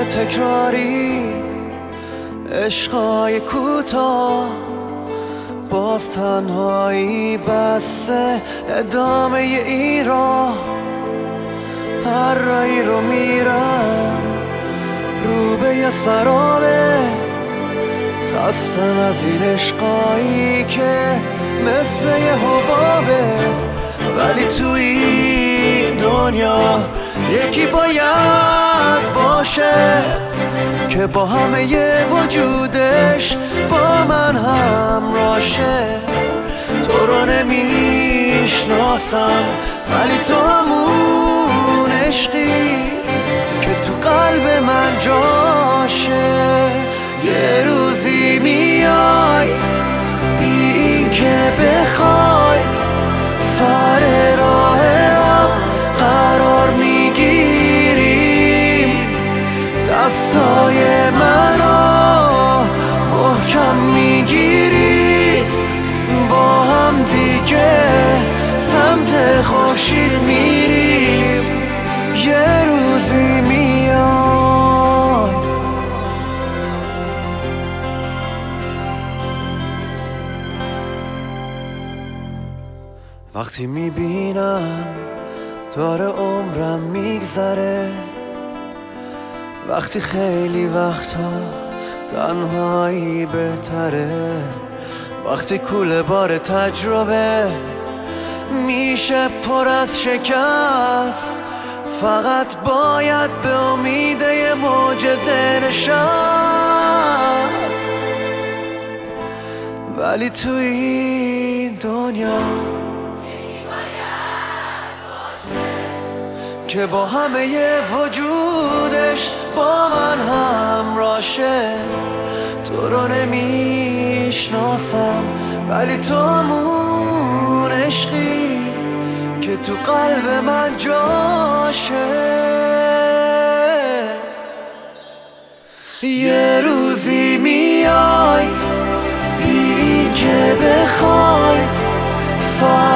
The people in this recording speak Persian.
تکراری، عشقای کوتاه، باز تنهایی بسته ادامه این راه. هر رایی رو میرم رو به یه سرابه، خستم از این عشقایی که مثل یه حبابه. ولی تو این دنیا یکی باید باشه که با همه ی وجودش با من همراشه. تو رو نمیشناسم ولی تو همون عشقی که تو قلب من جاشه. یه روزی میای بی این که بخوای، سر راه هم قرار میگیریم، دستای منو محکم میگیری، با هم دیگه سمت خورشید میریم. یه روزی میای. وقتی میبینم داره عمرم میگذره، وقتی خیلی وقتا تنهایی بهتره، وقتی کوله بار تجربه میشه پر از شکست، فقط باید به امید یه معجزه نشست. ولی تو این دنیا که با همه ی وجودش با من همراشه. تو رو نمیشناسم ولی تو همون عشقی که تو قلب من جاشه. یه روزی میای بی این که بخوای،